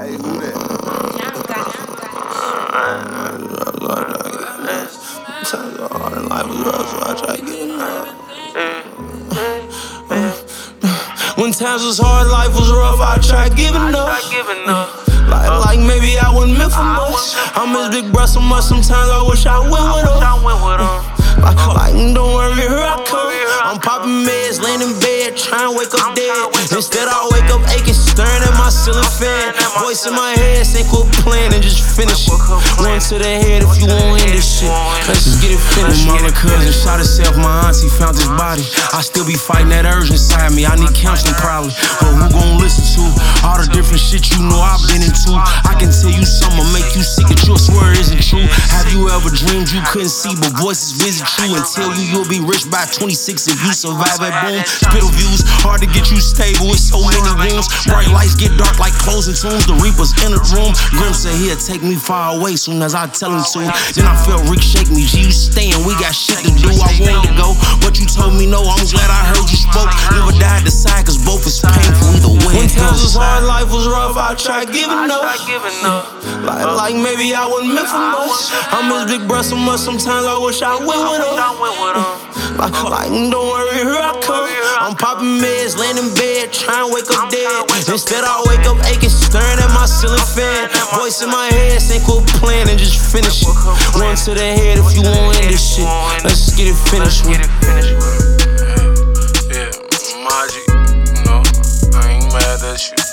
you do that? Times are hard and life is rough, so I try giving up. When times was hard, life was rough, I tried giving up. Like maybe I wasn't meant for much. I miss big bro so much, sometimes I wish I went with him. Like don't worry, here I come. I'm popping meds, laying in bed, trying to wake up dead. Instead I wake up aching, staring at my ceiling fan. Voice in my head saying quit playing and just finish it. One to the head if you won't end this shit. Let's just get it finished. When mama cousin shot herself, my auntie found his body. I still be fighting that urge inside me. I need counseling probably, but who gon' listen to all the different shit you know I've been into? I can tell you something make you sick that you'll swear isn't true. Have you ever dreamed you couldn't see but voices visit you and tell you you'll be rich by 26 if you survive at boom? Spittle views, hard to get you stable with so many rooms. Bright lights get dark like closing tunes. The reapers in the room. Grim said he'll take me far away soon as I tell him to. Then I felt Rick shake me. G, you staying, we got shit to do. I wanted to go, but you told me no. I'm glad I heard you spoke. Never died decide cause both is painful either way. When times was hard, life was rough, I tried giving up. Like maybe I wasn't meant for much. I miss big bro so much, sometimes I wish I went with him. Like don't worry, here I come. I'm popping meds, laying in bed, trying to wake up dead. Instead I wake up aching, staring at my ceiling fan. Voice in my head saying quit playing and just finish it. One to the head if you won't end this shit. Let's just get it finished with. Yeah, Maji, you know, I ain't mad at you.